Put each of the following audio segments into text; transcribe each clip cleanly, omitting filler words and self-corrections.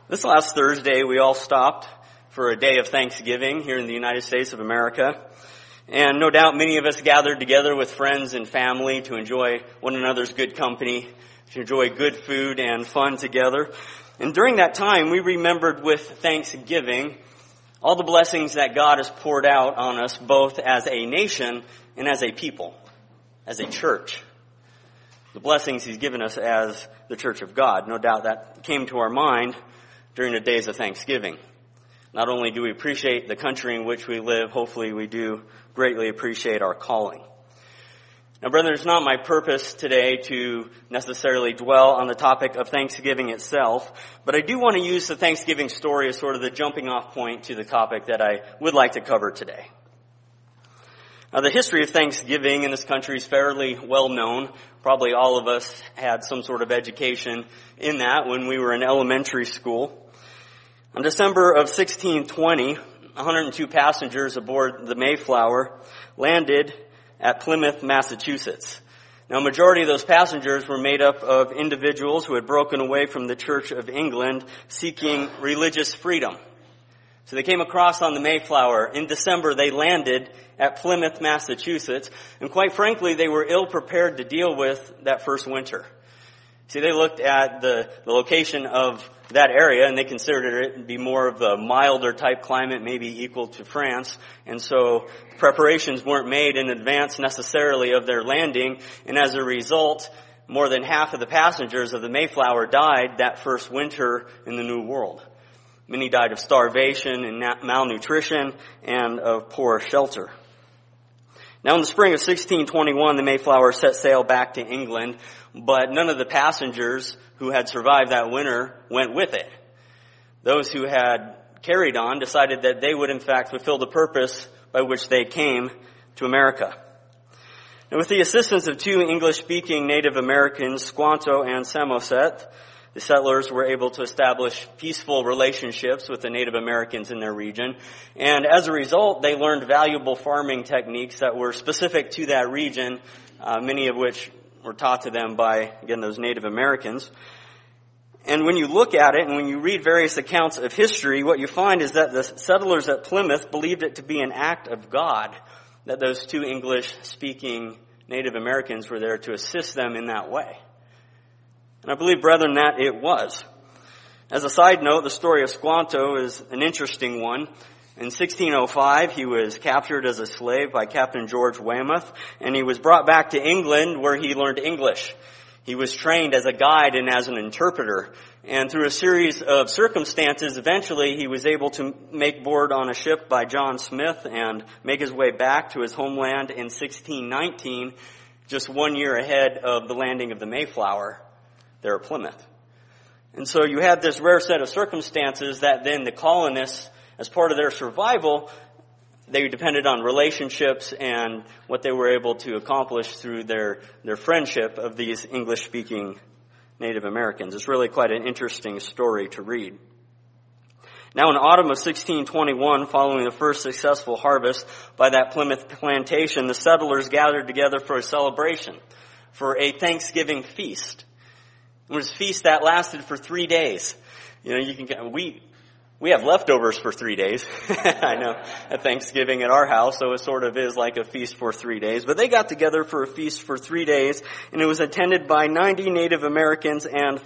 This last Thursday, we all stopped for a day of Thanksgiving here in the United States of America. And no doubt many of us gathered together with friends and family to enjoy one another's good company, to enjoy good food and fun together. And during that time, we remembered with thanksgiving all the blessings that God has poured out on us, both as a nation and as a people, as a church. The blessings He's given us as the Church of God. No doubt that came to our mind during the days of Thanksgiving. Not only do we appreciate the country in which we live, hopefully we do greatly appreciate our calling. Now, brethren, it's not my purpose today to necessarily dwell on the topic of Thanksgiving itself, but I do want to use the Thanksgiving story as sort of the jumping off point to the topic that I would like to cover today. Now, the history of Thanksgiving in this country is fairly well known. Probably all of us had some sort of education in that when we were in elementary school. On December of 1620, 102 passengers aboard the Mayflower landed at Plymouth, Massachusetts. Now, a majority of those passengers were made up of individuals who had broken away from the Church of England seeking religious freedom. So they came across on the Mayflower. In December, they landed at Plymouth, Massachusetts, and quite frankly, they were ill-prepared to deal with that first winter. See, they looked at the location of that area, and they considered it to be more of a milder type climate, maybe equal to France, and so preparations weren't made in advance necessarily of their landing, and as a result, more than half of the passengers of the Mayflower died that first winter in the New World. Many died of starvation and malnutrition and of poor shelter. Now, in the spring of 1621, the Mayflower set sail back to England, but none of the passengers who had survived that winter went with it. Those who had carried on decided that they would in fact fulfill the purpose by which they came to America. Now, with the assistance of two English-speaking Native Americans, Squanto and Samoset, the settlers were able to establish peaceful relationships with the Native Americans in their region. And as a result, they learned valuable farming techniques that were specific to that region, many of which were taught to them by, again, those Native Americans. And when you look at it and when you read various accounts of history, what you find is that the settlers at Plymouth believed it to be an act of God, that those two English-speaking Native Americans were there to assist them in that way. And I believe, brethren, that it was. As a side note, the story of Squanto is an interesting one. In 1605, he was captured as a slave by Captain George Weymouth, and he was brought back to England where he learned English. He was trained as a guide and as an interpreter. And through a series of circumstances, eventually he was able to make board on a ship by John Smith and make his way back to his homeland in 1619, just 1 year ahead of the landing of the Mayflower there at Plymouth. And so you had this rare set of circumstances that then the colonists, as part of their survival, they depended on relationships and what they were able to accomplish through their friendship of these English-speaking Native Americans. It's really quite an interesting story to read. Now, in autumn of 1621, following the first successful harvest by that Plymouth plantation, the settlers gathered together for a celebration, for a Thanksgiving feast. It was a feast that lasted for 3 days. You know, we have leftovers for 3 days. I know, at Thanksgiving at our house, so it sort of is like a feast for 3 days. But they got together for a feast for 3 days, and it was attended by 90 Native Americans and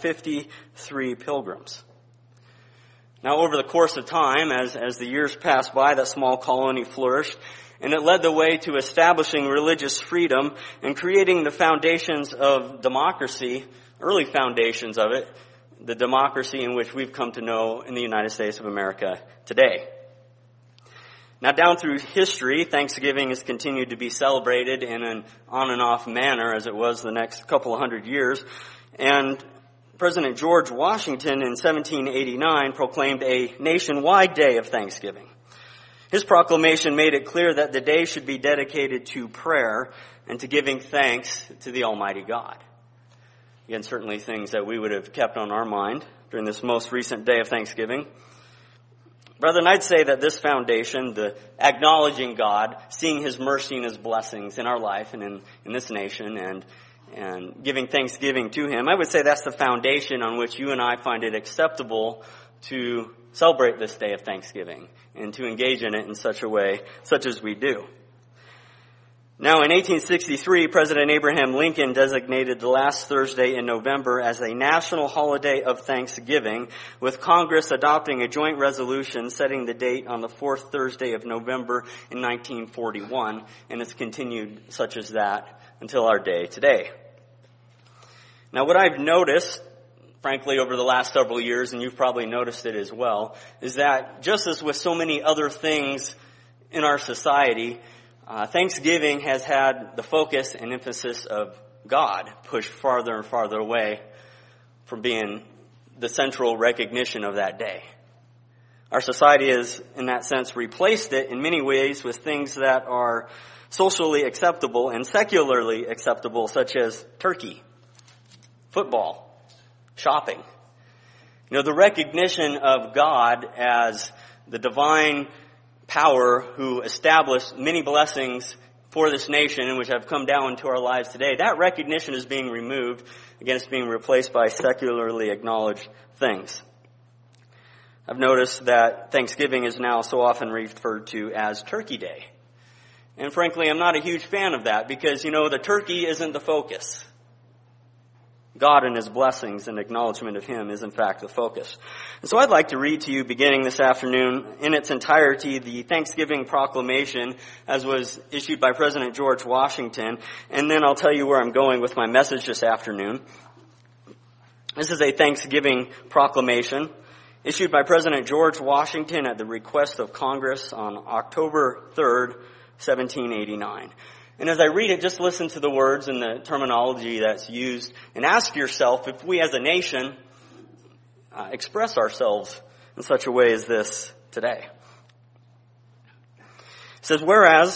53 pilgrims. Now, over the course of time, as the years passed by, that small colony flourished, and it led the way to establishing religious freedom and creating the foundations of democracy, early foundations of it, the democracy in which we've come to know in the United States of America today. Now, down through history, Thanksgiving has continued to be celebrated in an on and off manner as it was the next couple of hundred years. And President George Washington in 1789 proclaimed a nationwide day of Thanksgiving. His proclamation made it clear that the day should be dedicated to prayer and to giving thanks to the Almighty God. Again, certainly things that we would have kept on our mind during this most recent day of Thanksgiving. Brethren, I'd say that this foundation, the acknowledging God, seeing His mercy and His blessings in our life and in this nation, and giving thanksgiving to Him, I would say that's the foundation on which you and I find it acceptable to celebrate this day of Thanksgiving and to engage in it in such a way, such as we do. Now, in 1863, President Abraham Lincoln designated the last Thursday in November as a national holiday of Thanksgiving, with Congress adopting a joint resolution setting the date on the fourth Thursday of November in 1941, and it's continued such as that until our day today. Now, what I've noticed, frankly, over the last several years, and you've probably noticed it as well, is that just as with so many other things in our society, Thanksgiving has had the focus and emphasis of God pushed farther and farther away from being the central recognition of that day. Our society has, in that sense, replaced it in many ways with things that are socially acceptable and secularly acceptable, such as turkey, football, shopping. You know, the recognition of God as the divine power who established many blessings for this nation and which have come down into our lives today, that recognition is being removed. Again, it's being replaced by secularly acknowledged things. I've noticed that Thanksgiving is now so often referred to as Turkey Day. And frankly, I'm not a huge fan of that because, you know, the turkey isn't the focus. God and His blessings and acknowledgement of Him is in fact the focus. And so I'd like to read to you beginning this afternoon in its entirety the Thanksgiving Proclamation as was issued by President George Washington, and then I'll tell you where I'm going with my message this afternoon. This is a Thanksgiving Proclamation issued by President George Washington at the request of Congress on October 3rd, 1789. And as I read it, just listen to the words and the terminology that's used and ask yourself if we as a nation express ourselves in such a way as this today. It says,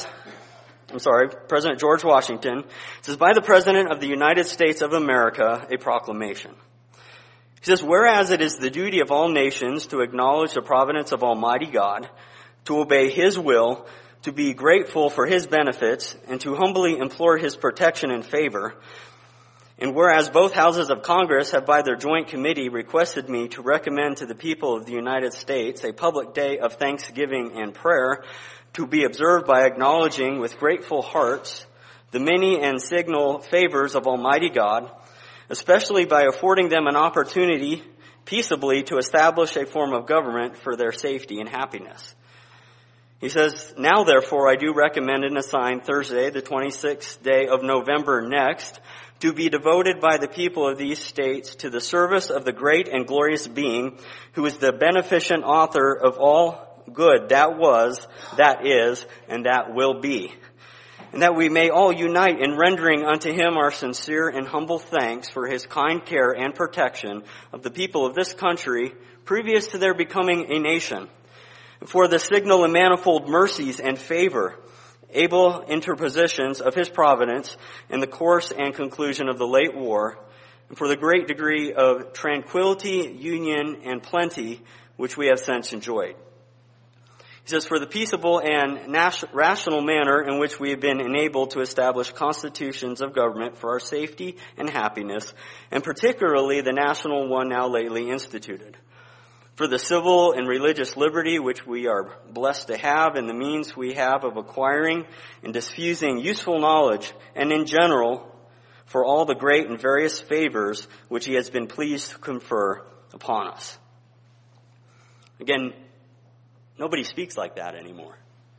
President George Washington says, by the President of the United States of America, a proclamation. He says, whereas it is the duty of all nations to acknowledge the providence of Almighty God, to obey His will, to be grateful for His benefits, and to humbly implore His protection and favor. And whereas both houses of Congress have by their joint committee requested me to recommend to the people of the United States a public day of thanksgiving and prayer to be observed by acknowledging with grateful hearts the many and signal favors of Almighty God, especially by affording them an opportunity peaceably to establish a form of government for their safety and happiness. He says, now therefore I do recommend and assign Thursday, the 26th day of November next, to be devoted by the people of these states to the service of the great and glorious being who is the beneficent author of all good that was, that is, and that will be. And that we may all unite in rendering unto Him our sincere and humble thanks for His kind care and protection of the people of this country previous to their becoming a nation, for the signal and manifold mercies and favor, able interpositions of His providence in the course and conclusion of the late war, and for the great degree of tranquility, union, and plenty which we have since enjoyed. He says, for the peaceable and rational manner in which we have been enabled to establish constitutions of government for our safety and happiness, and particularly the national one now lately instituted. For the civil and religious liberty which we are blessed to have and the means we have of acquiring and diffusing useful knowledge, and in general, for all the great and various favors which He has been pleased to confer upon us. Again, nobody speaks like that anymore.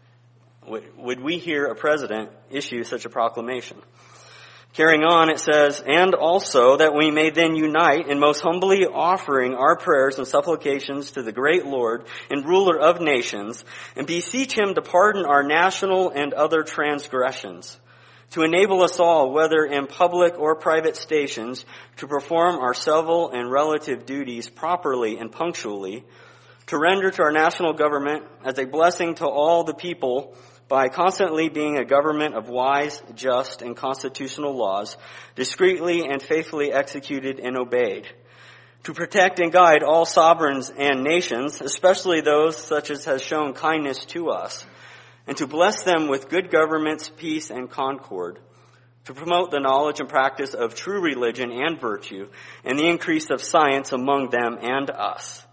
Would we hear a president issue such a proclamation? Carrying on, it says, and also that we may then unite in most humbly offering our prayers and supplications to the great Lord and ruler of nations, and beseech Him to pardon our national and other transgressions, to enable us all, whether in public or private stations, to perform our civil and relative duties properly and punctually, to render to our national government as a blessing to all the people by constantly being a government of wise, just, and constitutional laws, discreetly and faithfully executed and obeyed, to protect and guide all sovereigns and nations, especially those such as has shown kindness to us, and to bless them with good governments, peace, and concord, to promote the knowledge and practice of true religion and virtue, and the increase of science among them and us,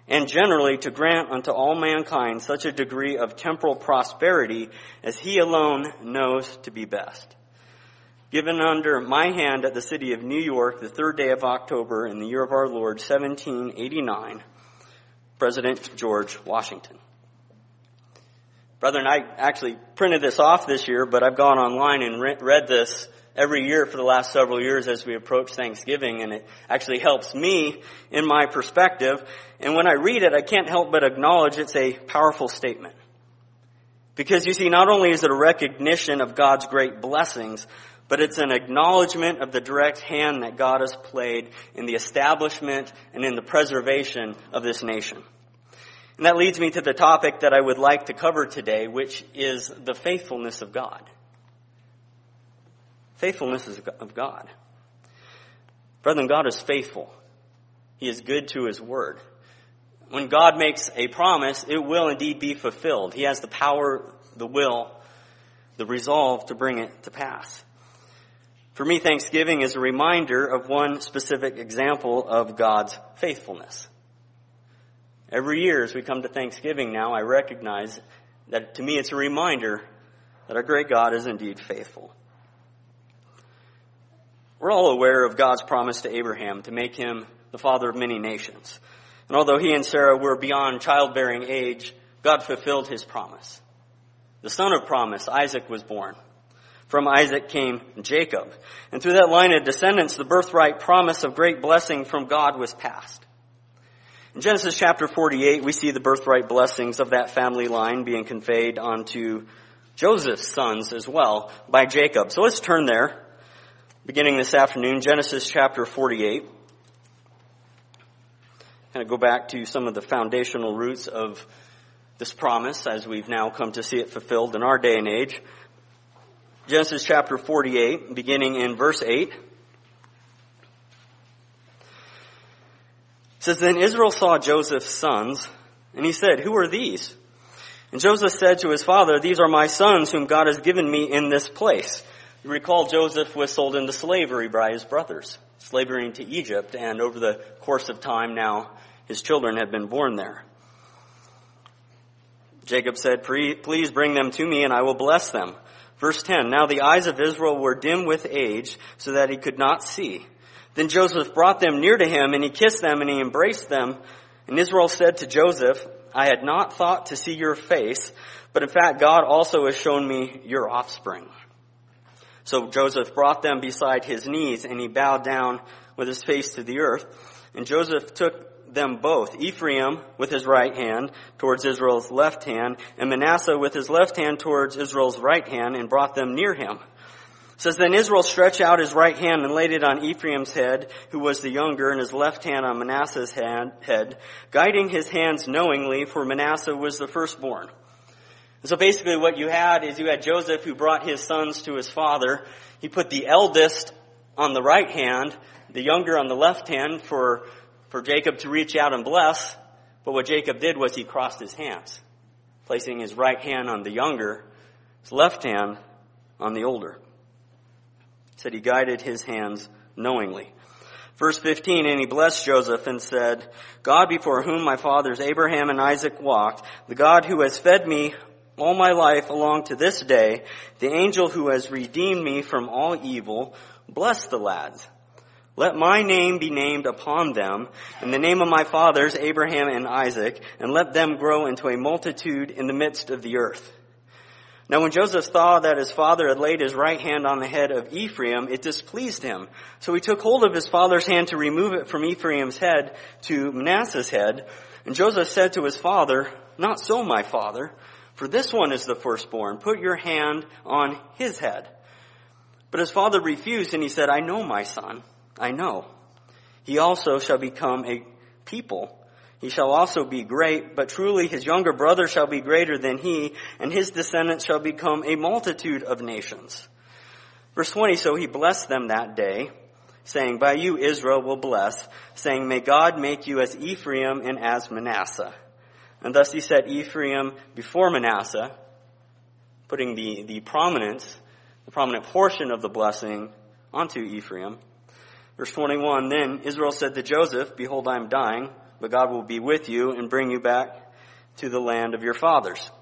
and generally to grant unto all mankind such a degree of temporal prosperity as he alone knows to be best. Given under my hand at the city of New York, the 3rd day of October in the year of our Lord, 1789, President George Washington. Brethren, I actually printed this off this year, but I've gone online and read this every year for the last several years as we approach Thanksgiving, and it actually helps me in my perspective. And when I read it, I can't help but acknowledge it's a powerful statement. Because you see, not only is it a recognition of God's great blessings, but it's an acknowledgement of the direct hand that God has played in the establishment and in the preservation of this nation. And that leads me to the topic that I would like to cover today, which is the faithfulness of God. Faithfulness of God. Brethren, God is faithful. He is good to His word. When God makes a promise, it will indeed be fulfilled. He has the power, the will, the resolve to bring it to pass. For me, Thanksgiving is a reminder of one specific example of God's faithfulness. Every year as we come to Thanksgiving now, I recognize that to me it's a reminder that our great God is indeed faithful. We're all aware of God's promise to Abraham to make him the father of many nations. And although he and Sarah were beyond childbearing age, God fulfilled His promise. The son of promise, Isaac, was born. From Isaac came Jacob. And through that line of descendants, the birthright promise of great blessing from God was passed. In Genesis chapter 48, we see the birthright blessings of that family line being conveyed onto Joseph's sons as well by Jacob. So let's turn there, beginning this afternoon, Genesis chapter 48. Kind of go back to some of the foundational roots of this promise as we've now come to see it fulfilled in our day and age. Genesis chapter 48, beginning in verse 8. It says, Then Israel saw Joseph's sons, and he said, Who are these? And Joseph said to his father, These are my sons whom God has given me in this place. You recall Joseph was sold into slavery by his brothers, slavery into Egypt, and over the course of time now his children had been born there. Jacob said, Please bring them to me and I will bless them. Verse 10, Now the eyes of Israel were dim with age so that he could not see. Then Joseph brought them near to him, and he kissed them, and he embraced them. And Israel said to Joseph, I had not thought to see your face, but in fact God also has shown me your offspring. So Joseph brought them beside his knees, and he bowed down with his face to the earth. And Joseph took them both, Ephraim with his right hand towards Israel's left hand, and Manasseh with his left hand towards Israel's right hand, and brought them near him. It says, Then Israel stretched out his right hand and laid it on Ephraim's head, who was the younger, and his left hand on Manasseh's head, guiding his hands knowingly, for Manasseh was the firstborn. And so basically what you had is you had Joseph who brought his sons to his father. He put the eldest on the right hand, the younger on the left hand for Jacob to reach out and bless. But what Jacob did was he crossed his hands, placing his right hand on the younger, his left hand on the older. Said he guided his hands knowingly. Verse 15, And he blessed Joseph and said, God before whom my fathers Abraham and Isaac walked, the God who has fed me all my life along to this day, the angel who has redeemed me from all evil, bless the lads. Let my name be named upon them, and the name of my fathers Abraham and Isaac, and let them grow into a multitude in the midst of the earth. Now when Joseph saw that his father had laid his right hand on the head of Ephraim, it displeased him. So he took hold of his father's hand to remove it from Ephraim's head to Manasseh's head. And Joseph said to his father, Not so, my father, for this one is the firstborn. Put your hand on his head. But his father refused, and he said, I know, my son, I know. He also shall become a people. He shall also be great, but truly his younger brother shall be greater than he, and his descendants shall become a multitude of nations. Verse 20, So he blessed them that day, saying, By you Israel will bless, saying, May God make you as Ephraim and as Manasseh. And thus he set Ephraim before Manasseh, putting the prominent portion of the blessing onto Ephraim. Verse 21, Then Israel said to Joseph, Behold, I am dying. but God will be with you and bring you back to the land of your fathers.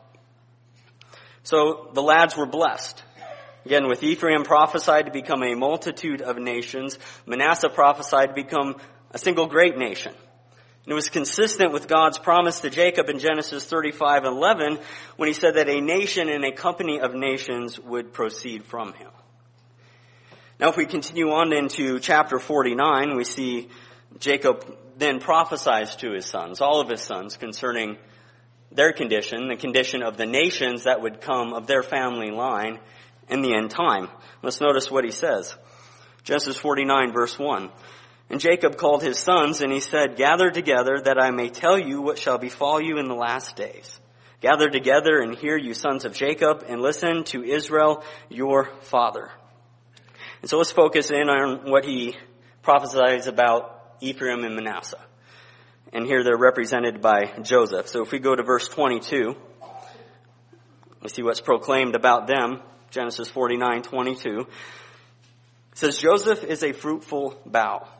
So the lads were blessed. Again, with Ephraim prophesied to become a multitude of nations, Manasseh prophesied to become a single great nation. And it was consistent with God's promise to Jacob in Genesis 35:11 when he said that a nation and a company of nations would proceed from him. Now, if we continue on into chapter 49, we see Jacob then prophesies to his sons, all of his sons, concerning their condition, the condition of the nations that would come of their family line in the end time. Let's notice what he says. Genesis 49, verse 1. And Jacob called his sons, and he said, Gather together, that I may tell you what shall befall you in the last days. Gather together and hear, you sons of Jacob, and listen to Israel, your father. And so let's focus in on what he prophesies about Ephraim and Manasseh. And here they're represented by Joseph. So if we go to verse 22, we see what's proclaimed about them. Genesis 49:22. It says, Joseph is a fruitful bough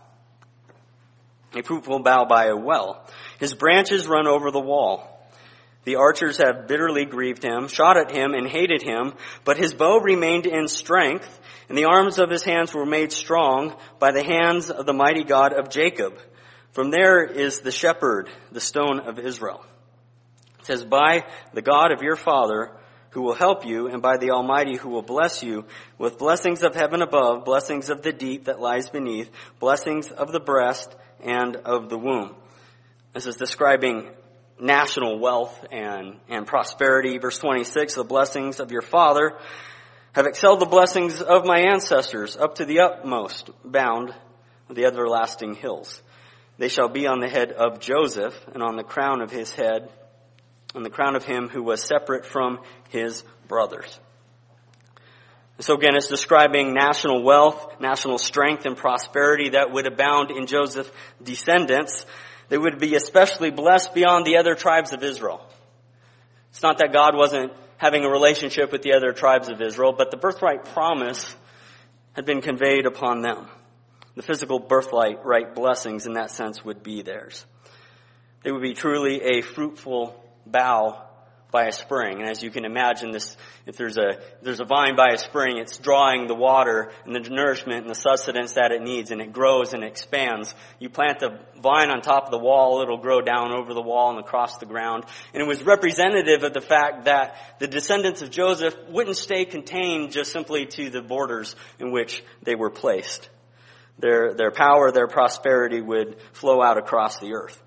by a well. His branches run over the wall. The archers have bitterly grieved him, shot at him, and hated him, but his bow remained in strength, and the arms of his hands were made strong by the hands of the mighty God of Jacob. From there is the shepherd, the stone of Israel. It says, By the God of your father, who will help you, and by the Almighty who will bless you, with blessings of heaven above, blessings of the deep that lies beneath, blessings of the breast and of the womb. This is describing national wealth and prosperity. Verse 26, the blessings of your father have excelled the blessings of my ancestors up to the utmost bound of the everlasting hills. They shall be on the head of Joseph and on the crown of his head, on the crown of him who was separate from his brothers. So again, it's describing national wealth, national strength, and prosperity that would abound in Joseph's descendants. They would be especially blessed beyond the other tribes of Israel. It's not that God wasn't having a relationship with the other tribes of Israel, but the birthright promise had been conveyed upon them. The physical birthright blessings in that sense would be theirs. They would be truly a fruitful bough by a spring. And as you can imagine, this, if there's a vine by a spring, it's drawing the water and the nourishment and the sustenance that it needs, and it grows and expands. You plant the vine on top of the wall, it'll grow down over the wall and across the ground. And it was representative of the fact that the descendants of Joseph wouldn't stay contained just simply to the borders in which they were placed. Their power, their prosperity would flow out across the earth.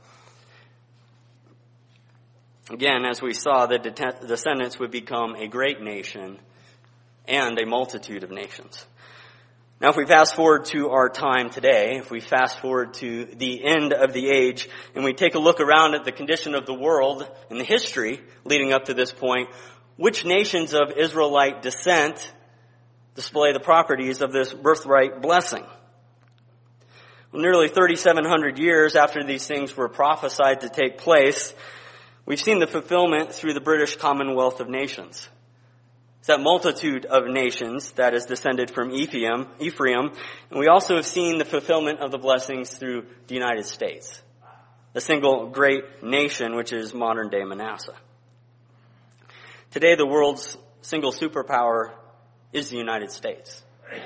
Again, as we saw, the descendants would become a great nation and a multitude of nations. Now, if we fast forward to our time today, if we fast forward to the end of the age, and we take a look around at the condition of the world and the history leading up to this point, which nations of Israelite descent display the properties of this birthright blessing? Well, nearly 3,700 years after these things were prophesied to take place, we've seen the fulfillment through the British Commonwealth of Nations. It's that multitude of nations that is descended from Ephraim, and we also have seen the fulfillment of the blessings through the United States, the single great nation which is modern-day Manasseh. Today, the world's single superpower is the United States.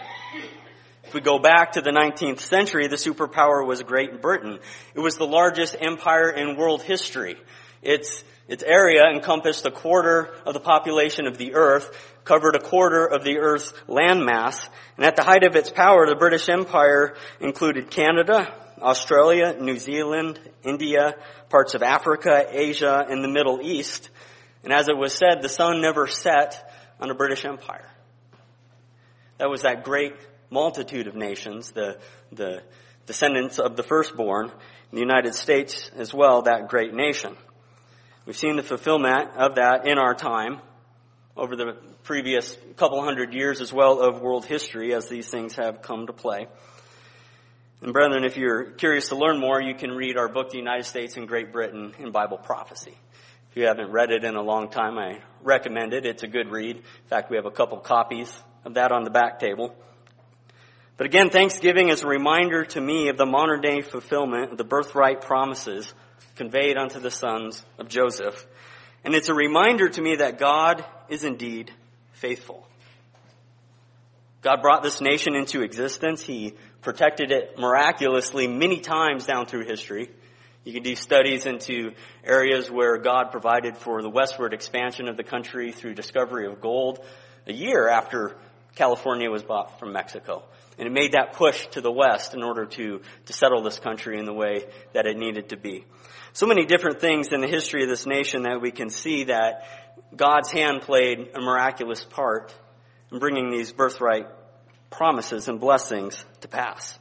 If we go back to the 19th century, the superpower was Great Britain. It was the largest empire in world history. Its area encompassed a quarter of the population of the earth, covered a quarter of the earth's landmass, and at the height of its power, the British Empire included Canada, Australia, New Zealand, India, parts of Africa, Asia, and the Middle East. And as it was said, the sun never set on the British Empire. That was that great multitude of nations, the descendants of the firstborn, in the United States as well, that great nation. We've seen the fulfillment of that in our time over the previous couple hundred years as well of world history as these things have come to play. And brethren, if you're curious to learn more, you can read our book, The United States and Great Britain in Bible Prophecy. If you haven't read it in a long time, I recommend it. It's a good read. In fact, we have a couple copies of that on the back table. But again, Thanksgiving is a reminder to me of the modern day fulfillment of the birthright promises conveyed unto the sons of Joseph. And it's a reminder to me that God is indeed faithful. God brought this nation into existence. He protected it miraculously many times down through history. You can do studies into areas where God provided for the westward expansion of the country through discovery of gold a year after California was bought from Mexico. And it made that push to the west in order to settle this country in the way that it needed to be. So many different things in the history of this nation that we can see that God's hand played a miraculous part in bringing these birthright promises and blessings to pass.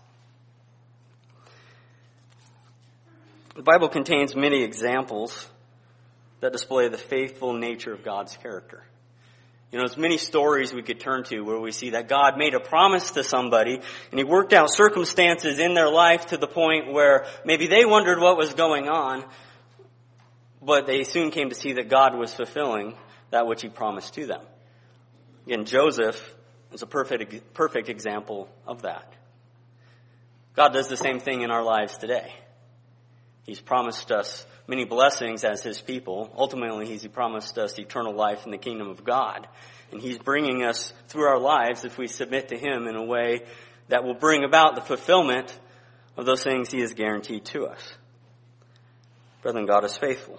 The Bible contains many examples that display the faithful nature of God's character. You know, there's many stories we could turn to where we see that God made a promise to somebody and He worked out circumstances in their life to the point where maybe they wondered what was going on, but they soon came to see that God was fulfilling that which He promised to them. Again, Joseph is a perfect example of that. God does the same thing in our lives today. He's promised us many blessings as His people. Ultimately, He promised us eternal life in the kingdom of God. And He's bringing us through our lives if we submit to Him in a way that will bring about the fulfillment of those things He has guaranteed to us. Brethren, God is faithful.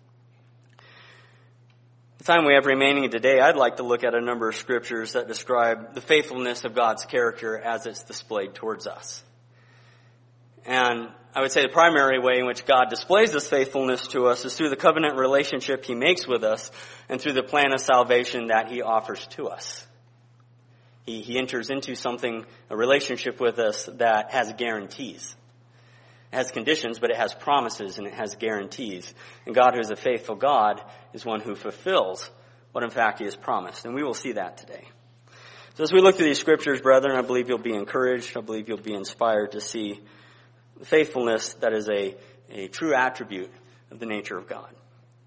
The time we have remaining today, I'd like to look at a number of scriptures that describe the faithfulness of God's character as it's displayed towards us. And I would say the primary way in which God displays this faithfulness to us is through the covenant relationship He makes with us and through the plan of salvation that He offers to us. He enters into a relationship with us that has guarantees. It has conditions, but it has promises and it has guarantees. And God, who is a faithful God, is one who fulfills what in fact He has promised. And we will see that today. So as we look through these scriptures, brethren, I believe you'll be encouraged. I believe you'll be inspired to see faithfulness that is a true attribute of the nature of God.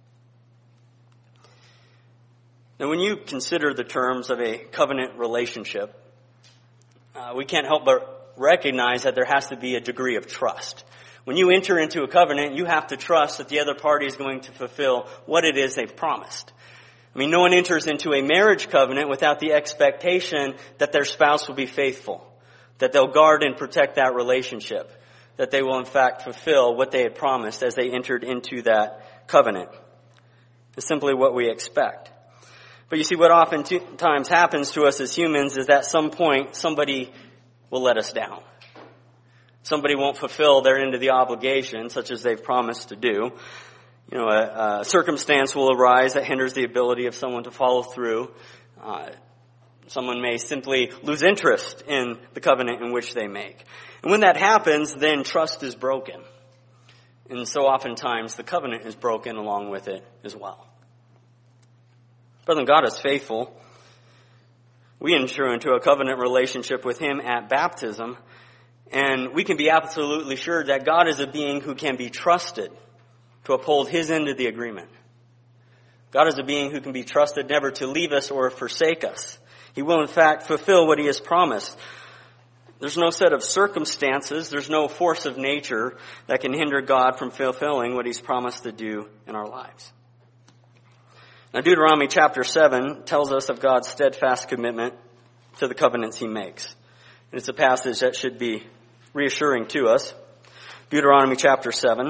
Now, when you consider the terms of a covenant relationship, we can't help but recognize that there has to be a degree of trust. When you enter into a covenant, you have to trust that the other party is going to fulfill what it is they've promised. I mean, no one enters into a marriage covenant without the expectation that their spouse will be faithful, that they'll guard and protect that relationship, that they will in fact fulfill what they had promised as they entered into that covenant. It's simply what we expect. But you see, what oftentimes happens to us as humans is that at some point somebody will let us down. Somebody won't fulfill their end of the obligation, such as they've promised to do. You know, a circumstance will arise that hinders the ability of someone to follow through. Someone may simply lose interest in the covenant in which they make. And when that happens, then trust is broken. And so oftentimes the covenant is broken along with it as well. Brethren, God is faithful. We enter into a covenant relationship with Him at baptism, and we can be absolutely sure that God is a being who can be trusted to uphold His end of the agreement. God is a being who can be trusted never to leave us or forsake us. He will in fact fulfill what He has promised. There's no set of circumstances, there's no force of nature that can hinder God from fulfilling what He's promised to do in our lives. Now, Deuteronomy chapter 7 tells us of God's steadfast commitment to the covenants He makes. And it's a passage that should be reassuring to us. Deuteronomy chapter 7,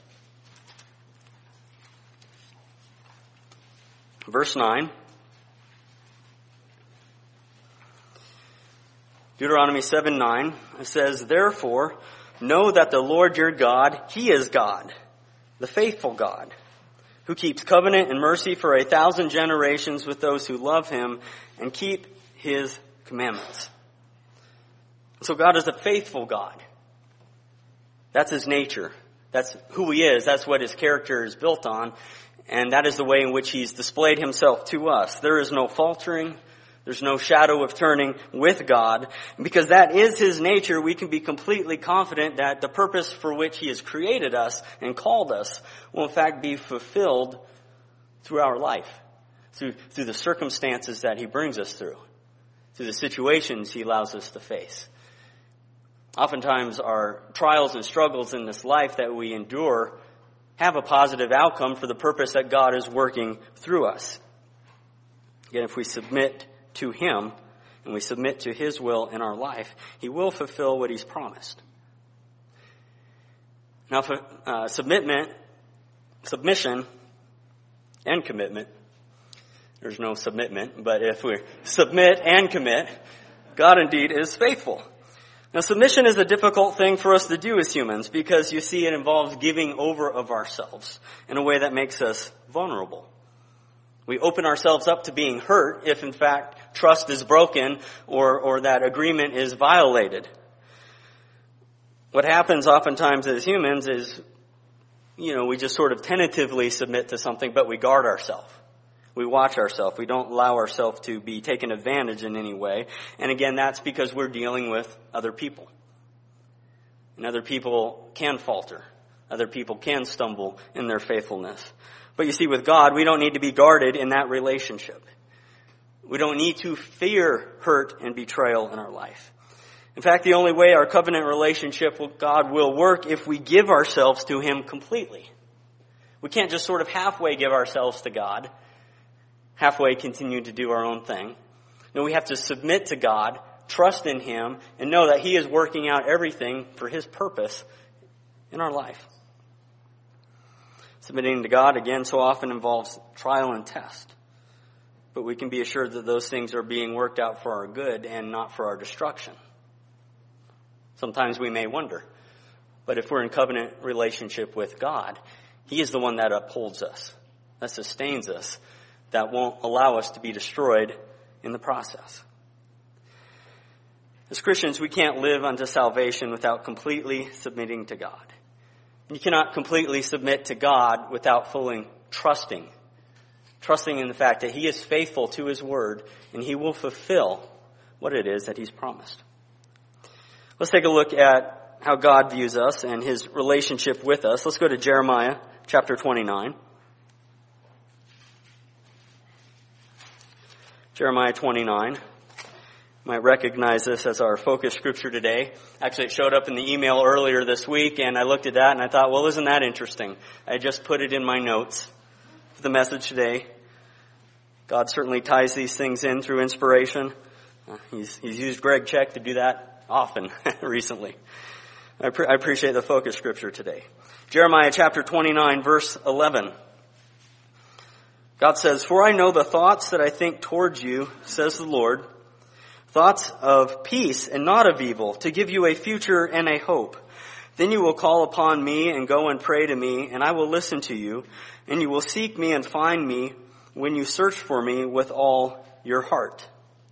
verse 9. Deuteronomy 7:9, it says, "Therefore, know that the Lord your God, He is God, the faithful God, who keeps covenant and mercy for 1,000 generations with those who love Him and keep His commandments." So God is a faithful God. That's His nature. That's who He is. That's what His character is built on. And that is the way in which He's displayed Himself to us. There is no faltering. There's no shadow of turning with God. And because that is His nature, we can be completely confident that the purpose for which He has created us and called us will in fact be fulfilled through our life, through the circumstances that He brings us through the situations He allows us to face. Oftentimes our trials and struggles in this life that we endure have a positive outcome for the purpose that God is working through us. Again, if we submit to Him and we submit to His will in our life, He will fulfill what He's promised. Now, for submission and commitment, there's no submitment, but if we submit and commit, God indeed is faithful. Now, submission is a difficult thing for us to do as humans because, you see, it involves giving over of ourselves in a way that makes us vulnerable. We open ourselves up to being hurt if, in fact, trust is broken or that agreement is violated. What happens oftentimes as humans is, we just sort of tentatively submit to something, but we guard ourselves. We watch ourselves. We don't allow ourselves to be taken advantage in any way. And again, that's because we're dealing with other people. And other people can falter. Other people can stumble in their faithfulness. But you see, with God, we don't need to be guarded in that relationship. We don't need to fear hurt and betrayal in our life. In fact, the only way our covenant relationship with God will work if we give ourselves to Him completely. We can't just sort of halfway give ourselves to God, halfway continue to do our own thing. No, we have to submit to God, trust in Him, and know that He is working out everything for His purpose in our life. Submitting to God, again, so often involves trial and test. But we can be assured that those things are being worked out for our good and not for our destruction. Sometimes we may wonder, but if we're in covenant relationship with God, He is the one that upholds us, that sustains us, that won't allow us to be destroyed in the process. As Christians, we can't live unto salvation without completely submitting to God. You cannot completely submit to God without fully trusting in the fact that He is faithful to His word and He will fulfill what it is that He's promised. Let's take a look at how God views us and His relationship with us. Let's go to Jeremiah chapter 29. Jeremiah 29. You might recognize this as our focus scripture today. Actually, it showed up in the email earlier this week, and I looked at that and I thought, well, isn't that interesting? I just put it in my notes for the message today. God certainly ties these things in through inspiration. He's used Greg Check to do that often recently. I appreciate the focus scripture today. Jeremiah chapter 29, verse 11. God says, "For I know the thoughts that I think towards you, says the Lord, thoughts of peace and not of evil, to give you a future and a hope. Then you will call upon me and go and pray to me, and I will listen to you, and you will seek me and find me when you search for me with all your heart."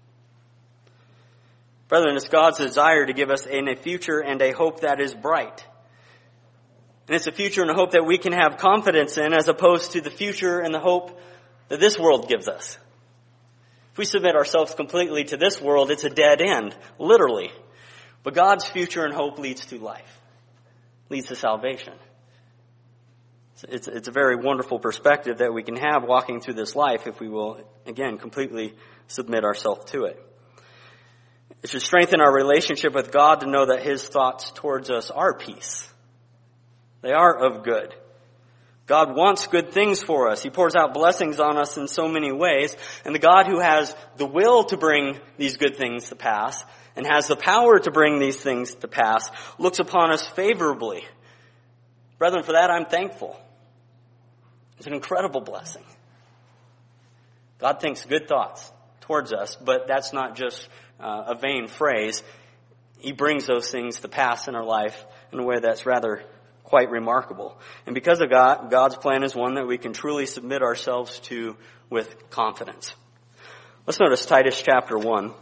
Brethren, it's God's desire to give us a future and a hope that is bright. And it's a future and a hope that we can have confidence in, as opposed to the future and the hope that this world gives us. If we submit ourselves completely to this world, it's a dead end, literally. But God's future and hope leads to life, leads to salvation. It's a very wonderful perspective that we can have walking through this life if we will, again, completely submit ourselves to it. It should strengthen our relationship with God to know that His thoughts towards us are peace. They are of good. God wants good things for us. He pours out blessings on us in so many ways. And the God who has the will to bring these good things to pass and has the power to bring these things to pass looks upon us favorably. Brethren, for that I'm thankful. It's an incredible blessing. God thinks good thoughts towards us, but that's not just a vain phrase. He brings those things to pass in our life in a way that's rather quite remarkable. And because of God, God's plan is one that we can truly submit ourselves to with confidence. Let's notice Titus chapter 1.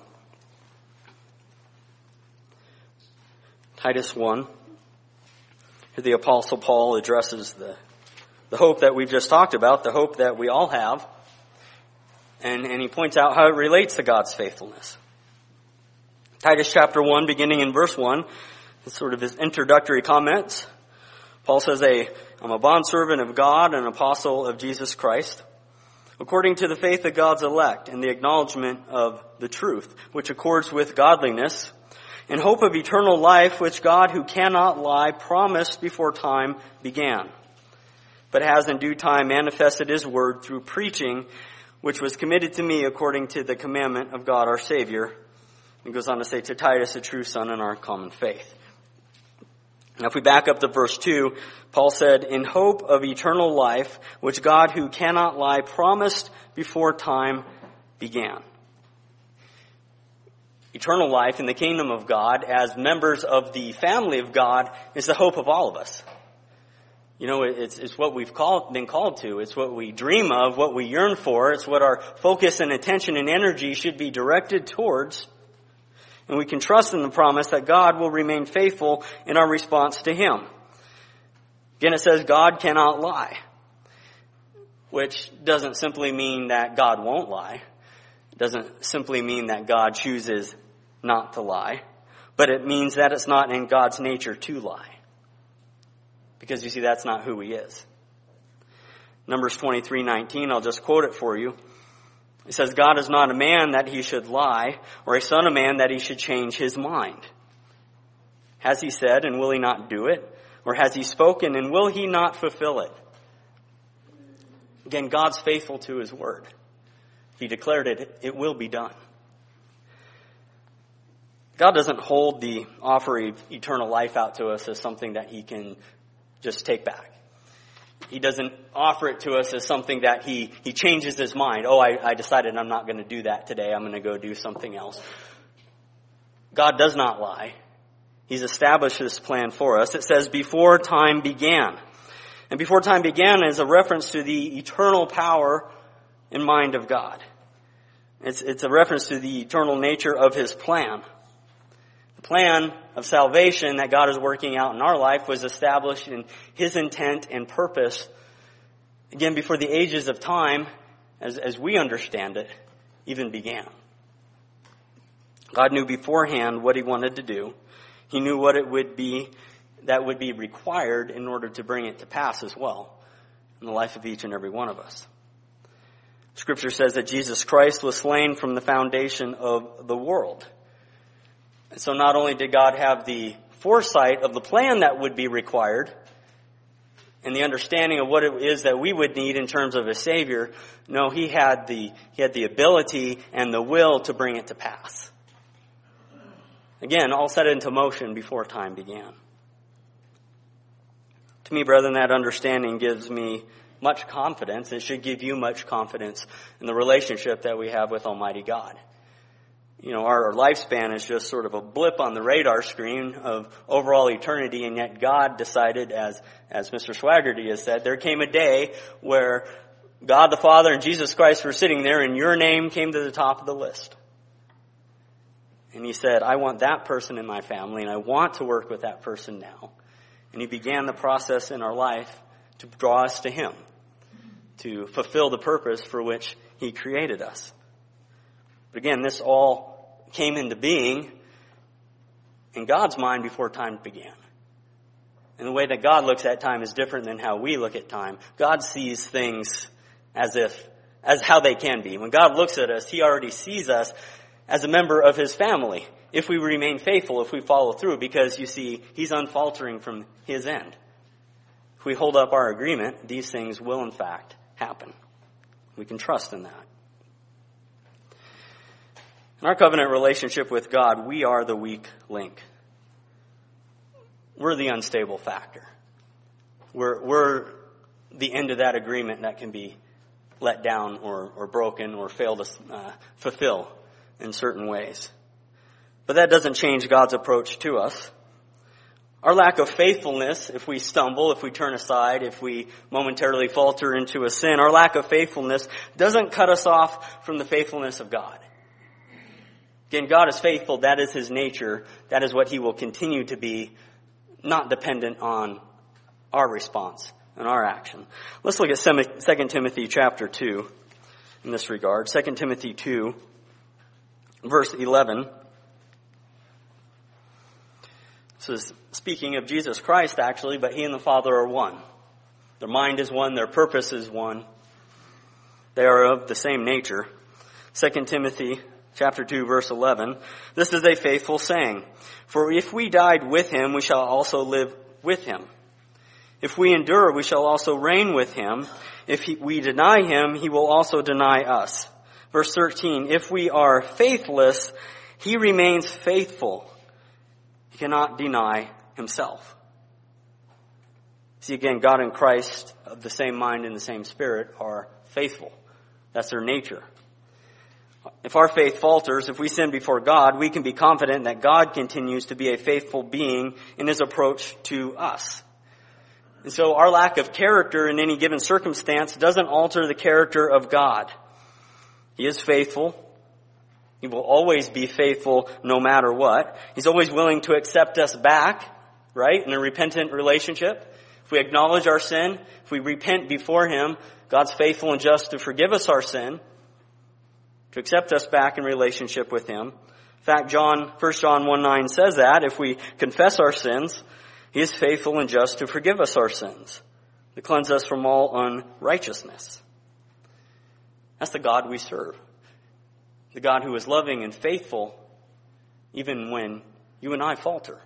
Titus 1. Here the Apostle Paul addresses the hope that we've just talked about, the hope that we all have. And he points out how it relates to God's faithfulness. Titus chapter 1, beginning in verse 1, it's sort of his introductory comments. Paul says, I'm a bondservant of God, an apostle of Jesus Christ, according to the faith of God's elect and the acknowledgement of the truth, which accords with godliness, in hope of eternal life, which God, who cannot lie, promised before time began, but has in due time manifested his word through preaching, which was committed to me according to the commandment of God our Savior. It goes on to say, to Titus, a true son in our common faith. Now if we back up to verse 2, Paul said, in hope of eternal life, which God who cannot lie promised before time began. Eternal life in the kingdom of God as members of the family of God is the hope of all of us. You know, it's what we've been called to. It's what we dream of, what we yearn for. It's what our focus and attention and energy should be directed towards. And we can trust in the promise that God will remain faithful in our response to Him. Again, it says God cannot lie, which doesn't simply mean that God won't lie. It doesn't simply mean that God chooses not to lie, but it means that it's not in God's nature to lie. Because you see, that's not who He is. Numbers 23:19, I'll just quote it for you. It says, God is not a man that He should lie, or a son of man that He should change His mind. Has He said, and will He not do it? Or has He spoken, and will He not fulfill it? Again, God's faithful to His word. He declared it, it will be done. God doesn't hold the offer of eternal life out to us as something that He can just take back. He doesn't offer it to us as something that He changes His mind. Oh, I decided I'm not going to do that today. I'm going to go do something else. God does not lie. He's established this plan for us. It says, before time began. And before time began is a reference to the eternal power and mind of God. It's a reference to the eternal nature of His plan. The plan of salvation that God is working out in our life was established in His intent and purpose, again, before the ages of time, as we understand it, even began. God knew beforehand what He wanted to do. He knew what it would be that would be required in order to bring it to pass as well in the life of each and every one of us. Scripture says that Jesus Christ was slain from the foundation of the world. And so not only did God have the foresight of the plan that would be required and the understanding of what it is that we would need in terms of a Savior, no, He had the ability and the will to bring it to pass. Again, all set into motion before time began. To me, brethren, that understanding gives me much confidence. It should give you much confidence in the relationship that we have with Almighty God. You know, our lifespan is just sort of a blip on the radar screen of overall eternity, and yet God decided, as Mr. Swaggerty has said, there came a day where God the Father and Jesus Christ were sitting there and your name came to the top of the list. And He said, I want that person in my family and I want to work with that person now. And He began the process in our life to draw us to Him, to fulfill the purpose for which He created us. But again, this all came into being in God's mind before time began. And the way that God looks at time is different than how we look at time. God sees things as how they can be. When God looks at us, He already sees us as a member of His family, if we remain faithful, if we follow through, because you see, He's unfaltering from His end. If we hold up our agreement, these things will in fact happen. We can trust in that. In our covenant relationship with God, we are the weak link. We're the unstable factor. We're the end of that agreement that can be let down or broken or fail to fulfill in certain ways. But that doesn't change God's approach to us. Our lack of faithfulness, if we stumble, if we turn aside, if we momentarily falter into a sin, our lack of faithfulness doesn't cut us off from the faithfulness of God. Again, God is faithful. That is His nature. That is what He will continue to be, not dependent on our response and our action. Let's look at 2 Timothy chapter 2 in this regard. 2 Timothy 2, verse 11. This is speaking of Jesus Christ, actually, but He and the Father are one. Their mind is one. Their purpose is one. They are of the same nature. 2 Timothy chapter 2, verse 11. This is a faithful saying. For if we died with Him, we shall also live with Him. If we endure, we shall also reign with him. If we deny him, he will also deny us. Verse 13, if we are faithless, he remains faithful. He cannot deny himself. See, again, God and Christ, of the same mind and the same spirit, are faithful. That's their nature. If our faith falters, if we sin before God, we can be confident that God continues to be a faithful being in his approach to us. And so our lack of character in any given circumstance doesn't alter the character of God. He is faithful. He will always be faithful no matter what. He's always willing to accept us back, right, in a repentant relationship. If we acknowledge our sin, if we repent before him, God's faithful and just to forgive us our sin, to accept us back in relationship with him. In fact, 1 John 1:9 says that if we confess our sins, he is faithful and just to forgive us our sins, to cleanse us from all unrighteousness. That's the God we serve. The God who is loving and faithful even when you and I falter.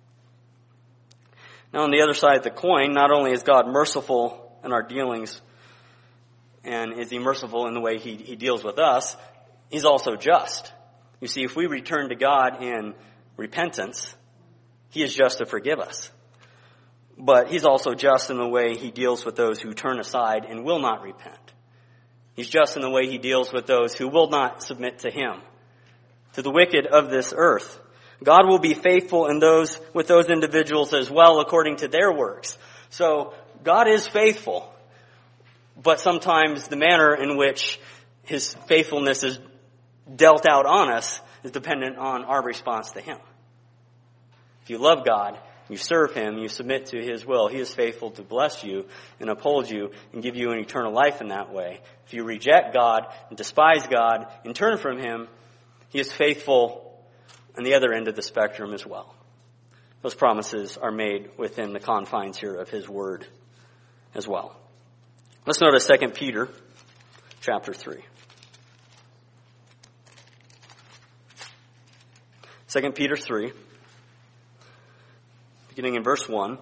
Now on the other side of the coin, not only is God merciful in our dealings and is he merciful in the way he deals with us, he's also just. You see, if we return to God in repentance, he is just to forgive us. But he's also just in the way he deals with those who turn aside and will not repent. He's just in the way he deals with those who will not submit to him, to the wicked of this earth. God will be faithful with those individuals as well according to their works. So God is faithful, but sometimes the manner in which his faithfulness is dealt out on us is dependent on our response to him. If you love God, you serve him, you submit to his will, he is faithful to bless you and uphold you and give you an eternal life in that way. If you reject God and despise God and turn from him, he is faithful on the other end of the spectrum as well. Those promises are made within the confines here of his word as well. Let's notice 2 Peter chapter 3. 2 Peter 3. Beginning in verse 1.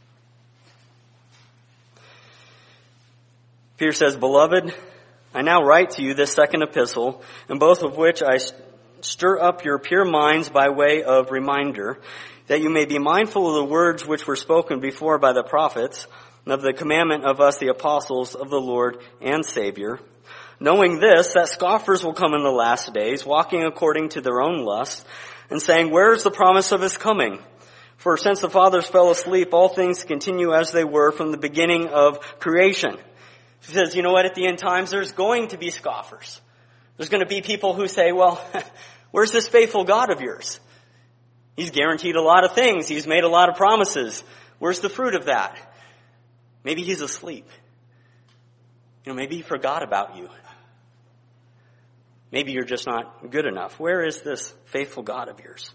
Peter says, Beloved, I now write to you this second epistle, in both of which I stir up your pure minds by way of reminder, that you may be mindful of the words which were spoken before by the prophets, and of the commandment of us the apostles of the Lord and Savior, knowing this, that scoffers will come in the last days, walking according to their own lusts, and saying, Where is the promise of his coming? For since the fathers fell asleep, all things continue as they were from the beginning of creation. He says, you know what, at the end times, there's going to be scoffers. There's going to be people who say, well, where's this faithful God of yours? He's guaranteed a lot of things. He's made a lot of promises. Where's the fruit of that? Maybe he's asleep. Maybe he forgot about you. Maybe you're just not good enough. Where is this faithful God of yours?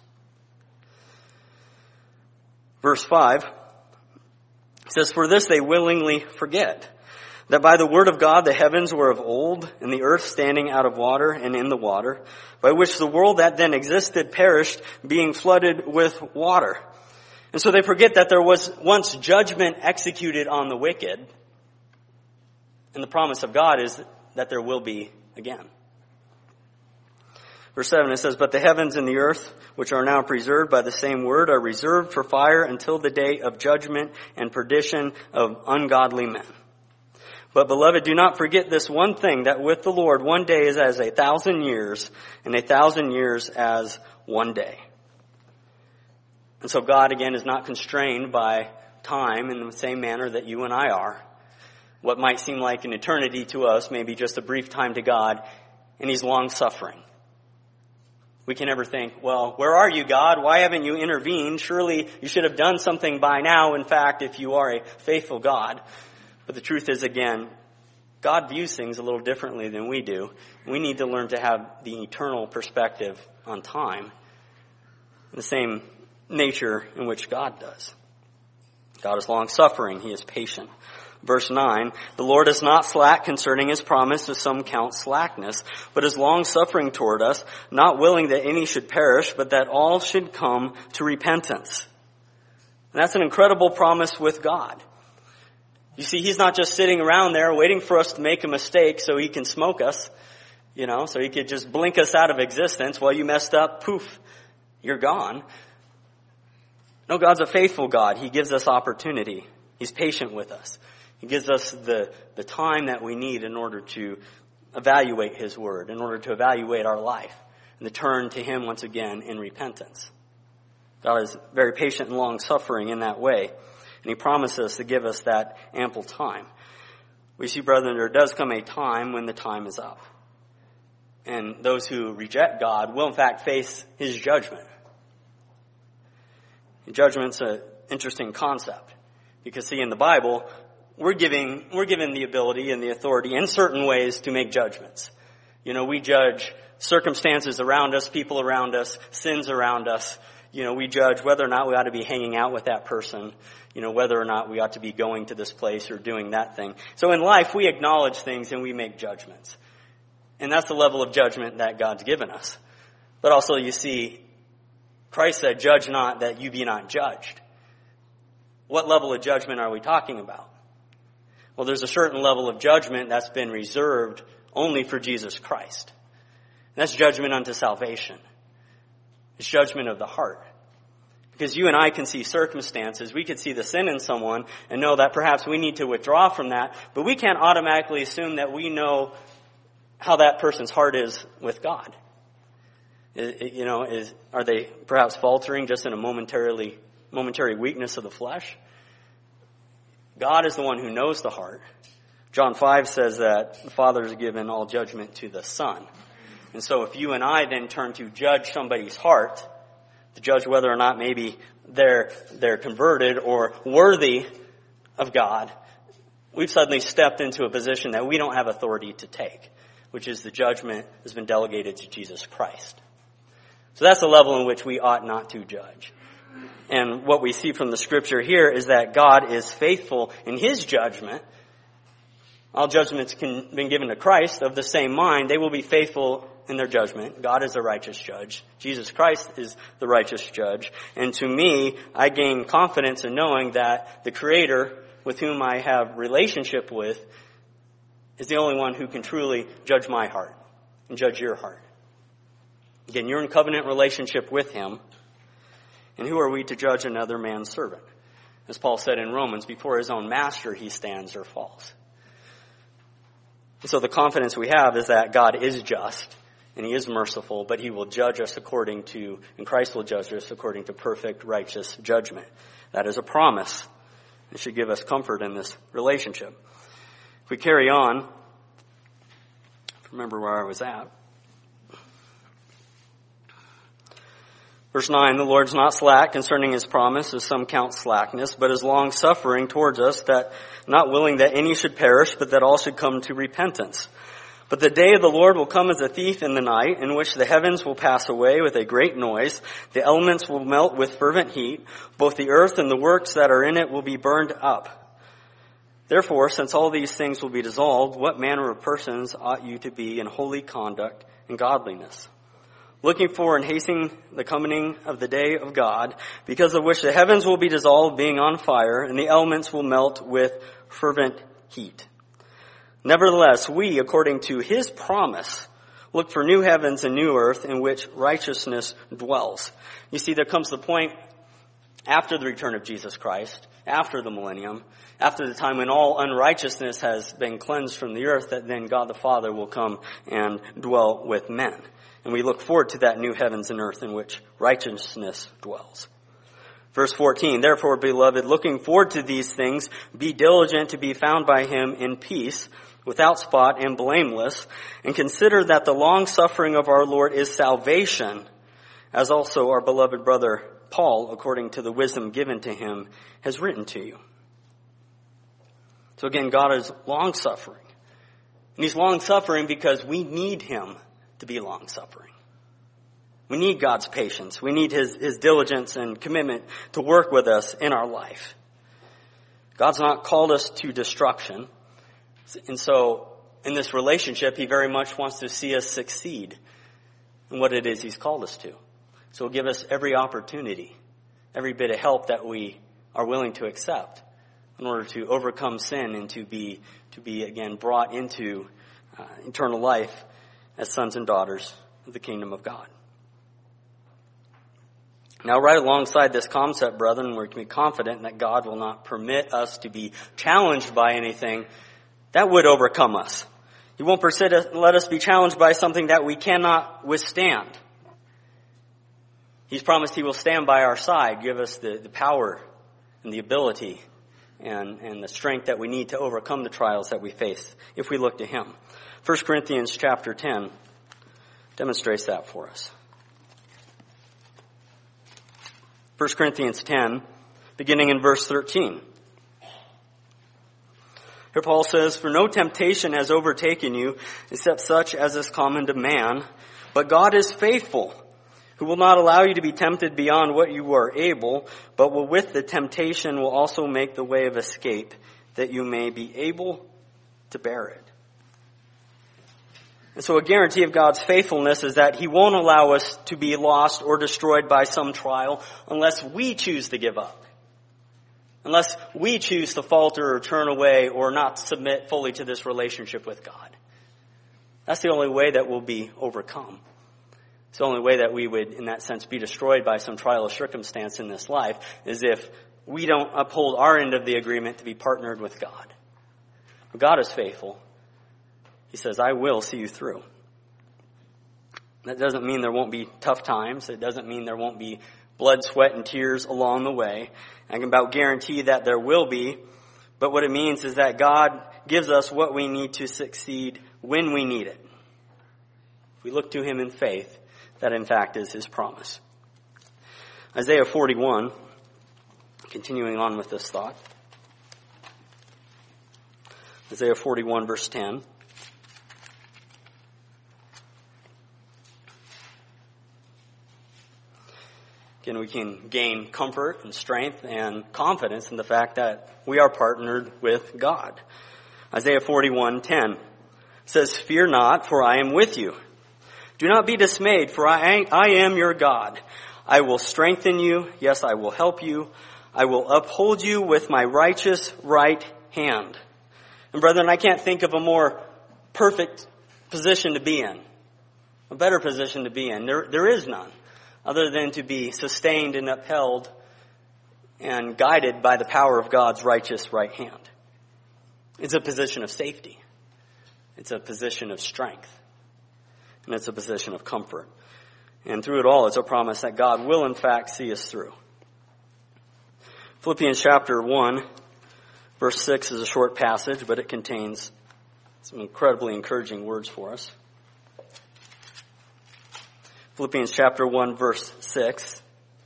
Verse 5 says, For this they willingly forget, that by the word of God the heavens were of old, and the earth standing out of water and in the water, by which the world that then existed perished, being flooded with water. And so they forget that there was once judgment executed on the wicked, and the promise of God is that there will be again. Verse 7, it says, But the heavens and the earth, which are now preserved by the same word, are reserved for fire until the day of judgment and perdition of ungodly men. But, beloved, do not forget this one thing, that with the Lord 1 day is as 1,000 years, and 1,000 years as 1 day. And so God, again, is not constrained by time in the same manner that you and I are. What might seem like an eternity to us may be just a brief time to God, and he's long-suffering. We can never think, well, where are you, God? Why haven't you intervened? Surely you should have done something by now, in fact, if you are a faithful God. But the truth is, again, God views things a little differently than we do. We need to learn to have the eternal perspective on time, the same nature in which God does. God is long-suffering. He is patient. Verse 9, The Lord is not slack concerning his promise, as some count slackness, but is long-suffering toward us, not willing that any should perish, but that all should come to repentance. And that's an incredible promise with God. You see, he's not just sitting around there waiting for us to make a mistake so he can smoke us, so he could just blink us out of existence. Well, you messed up, poof, you're gone. No, God's a faithful God. He gives us opportunity. He's patient with us. He gives us the time that we need in order to evaluate his word, in order to evaluate our life, and to turn to him once again in repentance. God is very patient and long-suffering in that way, and he promises to give us that ample time. We see, brethren, there does come a time when the time is up. And those who reject God will in fact face his judgment. And judgment's an interesting concept, because see, in the Bible, we're given the ability and the authority in certain ways to make judgments. We judge circumstances around us, people around us, sins around us. We judge whether or not we ought to be hanging out with that person, whether or not we ought to be going to this place or doing that thing. So in life, we acknowledge things and we make judgments. And that's the level of judgment that God's given us. But also, you see, Christ said, "Judge not that you be not judged." What level of judgment are we talking about? Well, there's a certain level of judgment that's been reserved only for Jesus Christ. And that's judgment unto salvation. It's judgment of the heart. Because you and I can see circumstances. We could see the sin in someone and know that perhaps we need to withdraw from that. But we can't automatically assume that we know how that person's heart is with God. Are they perhaps faltering just in a momentary weakness of the flesh? God is the one who knows the heart. John 5 says that the Father has given all judgment to the Son. And so if you and I then turn to judge somebody's heart, to judge whether or not maybe they're converted or worthy of God, we've suddenly stepped into a position that we don't have authority to take, which is the judgment has been delegated to Jesus Christ. So that's the level in which we ought not to judge. And what we see from the scripture here is that God is faithful in his judgment. All judgments been given to Christ of the same mind. They will be faithful in their judgment. God is the righteous judge. Jesus Christ is the righteous judge. And to me, I gain confidence in knowing that the Creator with whom I have relationship with is the only one who can truly judge my heart and judge your heart. Again, you're in covenant relationship with him. And who are we to judge another man's servant? As Paul said in Romans, before his own master he stands or falls. And so the confidence we have is that God is just and he is merciful, but he will judge us and Christ will judge us according to perfect righteous judgment. That is a promise. It should give us comfort in this relationship. If we carry on, remember where I was at. Verse 9, the Lord's not slack concerning his promise, as some count slackness, but is long-suffering towards us, that not willing that any should perish, but that all should come to repentance. But the day of the Lord will come as a thief in the night, in which the heavens will pass away with a great noise, the elements will melt with fervent heat, both the earth and the works that are in it will be burned up. Therefore, since all these things will be dissolved, what manner of persons ought you to be in holy conduct and godliness? Looking for and hastening the coming of the day of God, because of which the heavens will be dissolved, being on fire, and the elements will melt with fervent heat. Nevertheless, we, according to his promise, look for new heavens and new earth in which righteousness dwells. You see, there comes the point after the return of Jesus Christ, after the millennium, after the time when all unrighteousness has been cleansed from the earth, that then God the Father will come and dwell with men. And we look forward to that new heavens and earth in which righteousness dwells. Verse 14, therefore, beloved, looking forward to these things, be diligent to be found by him in peace, without spot and blameless, and consider that the long suffering of our Lord is salvation, as also our beloved brother Paul, according to the wisdom given to him, has written to you. So again, God is long suffering. And he's long suffering because we need him to be long-suffering. We need God's patience. We need his diligence and commitment to work with us in our life. God's not called us to destruction. And so in this relationship, he very much wants to see us succeed in what it is he's called us to. So he'll give us every opportunity, every bit of help that we are willing to accept in order to overcome sin and to be again brought into eternal life as sons and daughters of the kingdom of God. Now, right alongside this concept, brethren, we can be confident that God will not permit us to be challenged by anything that would overcome us. He won't let us be challenged by something that we cannot withstand. He's promised He will stand by our side, give us the power and the ability and the strength that we need to overcome the trials that we face if we look to Him. 1 Corinthians chapter 10 demonstrates that for us. 1 Corinthians 10, beginning in verse 13. Here Paul says, "For no temptation has overtaken you, except such as is common to man. But God is faithful, who will not allow you to be tempted beyond what you are able, but will with the temptation will also make the way of escape, that you may be able to bear it." And so a guarantee of God's faithfulness is that He won't allow us to be lost or destroyed by some trial unless we choose to give up. Unless we choose to falter or turn away or not submit fully to this relationship with God. That's the only way that we'll be overcome. It's the only way that we would, in that sense, be destroyed by some trial or circumstance in this life, is if we don't uphold our end of the agreement to be partnered with God. But God is faithful. He says, "I will see you through." That doesn't mean there won't be tough times. It doesn't mean there won't be blood, sweat, and tears along the way. I can about guarantee that there will be. But what it means is that God gives us what we need to succeed when we need it. If we look to Him in faith, that in fact is His promise. Isaiah 41, continuing on with this thought. Isaiah 41, verse 10. Again, we can gain comfort and strength and confidence in the fact that we are partnered with God. Isaiah 41:10 says, "Fear not, for I am with you. Do not be dismayed, for I am your God. I will strengthen you. Yes, I will help you. I will uphold you with my righteous right hand." And brethren, I can't think of a more perfect position to be in, a better position to be in. There is none, other than to be sustained and upheld and guided by the power of God's righteous right hand. It's a position of safety. It's a position of strength. And it's a position of comfort. And through it all, it's a promise that God will in fact see us through. Philippians chapter 1, verse 6 is a short passage, but it contains some incredibly encouraging words for us. Philippians chapter 1, verse 6.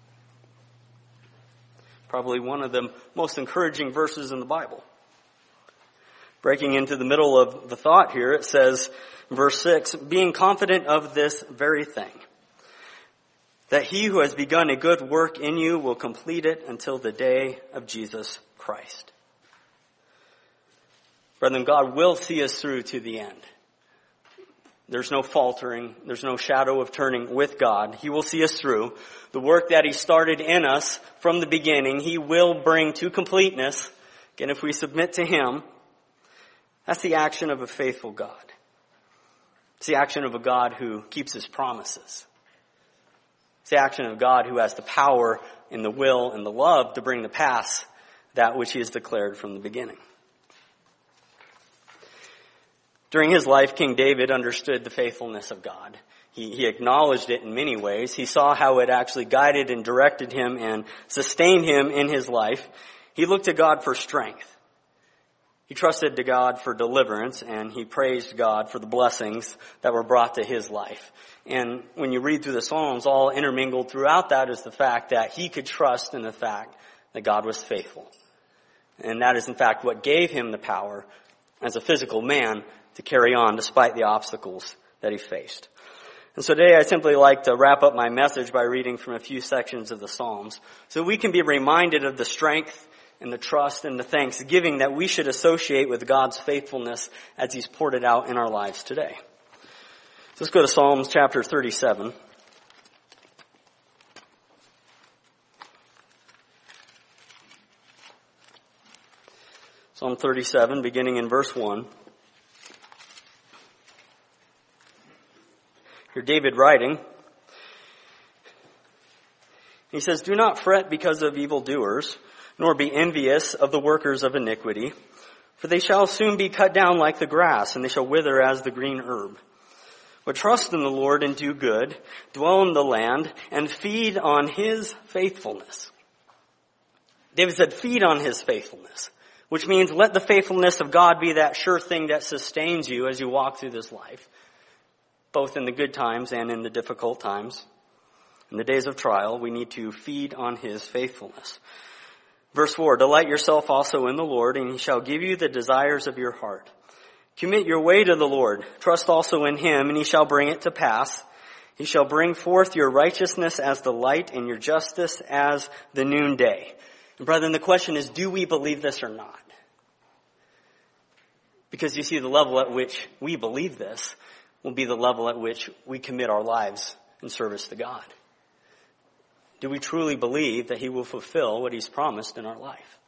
Probably one of the most encouraging verses in the Bible. Breaking into the middle of the thought here, it says, verse 6, "Being confident of this very thing, that He who has begun a good work in you will complete it until the day of Jesus Christ." Brethren, God will see us through to the end. There's no faltering. There's no shadow of turning with God. He will see us through. The work that He started in us from the beginning, He will bring to completeness. Again, if we submit to Him, that's the action of a faithful God. It's the action of a God who keeps His promises. It's the action of a God who has the power and the will and the love to bring to pass that which He has declared from the beginning. During his life, King David understood the faithfulness of God. He acknowledged it in many ways. He saw how it actually guided and directed him and sustained him in his life. He looked to God for strength. He trusted to God for deliverance, and he praised God for the blessings that were brought to his life. And when you read through the Psalms, all intermingled throughout that is the fact that he could trust in the fact that God was faithful. And that is in fact what gave him the power as a physical man to carry on despite the obstacles that he faced. And so today I simply like to wrap up my message by reading from a few sections of the Psalms so we can be reminded of the strength and the trust and the thanksgiving that we should associate with God's faithfulness as He's poured it out in our lives today. So let's go to Psalms chapter 37. Psalm 37, beginning in verse 1. Here David writing. He says, "Do not fret because of evildoers, nor be envious of the workers of iniquity. For they shall soon be cut down like the grass, and they shall wither as the green herb. But trust in the Lord and do good, dwell in the land, and feed on His faithfulness." David said, feed on His faithfulness, which means let the faithfulness of God be that sure thing that sustains you as you walk through this life, both in the good times and in the difficult times. In the days of trial, we need to feed on His faithfulness. Verse 4, "Delight yourself also in the Lord, and He shall give you the desires of your heart. Commit your way to the Lord. Trust also in Him, and He shall bring it to pass. He shall bring forth your righteousness as the light and your justice as the noonday." And brethren, the question is, do we believe this or not? Because you see, the level at which we believe this will be the level at which we commit our lives in service to God. Do we truly believe that He will fulfill what He's promised in our life?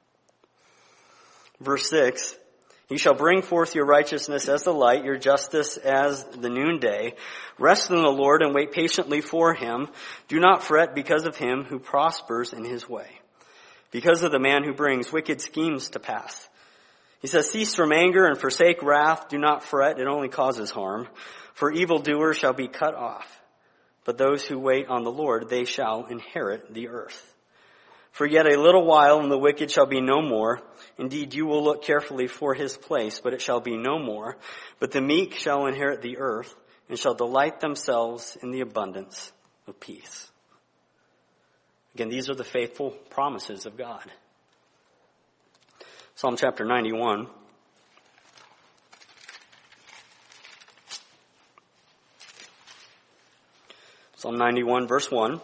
Verse 6, "He shall bring forth your righteousness as the light, your justice as the noonday. Rest in the Lord and wait patiently for Him. Do not fret because of him who prospers in his way, because of the man who brings wicked schemes to pass." He says, "Cease from anger and forsake wrath. Do not fret, it only causes harm. For evildoers shall be cut off. But those who wait on the Lord, they shall inherit the earth. For yet a little while, and the wicked shall be no more. Indeed, you will look carefully for his place, but it shall be no more. But the meek shall inherit the earth, and shall delight themselves in the abundance of peace." Again, these are the faithful promises of God. Psalm chapter 91. Psalm 91, verse 1.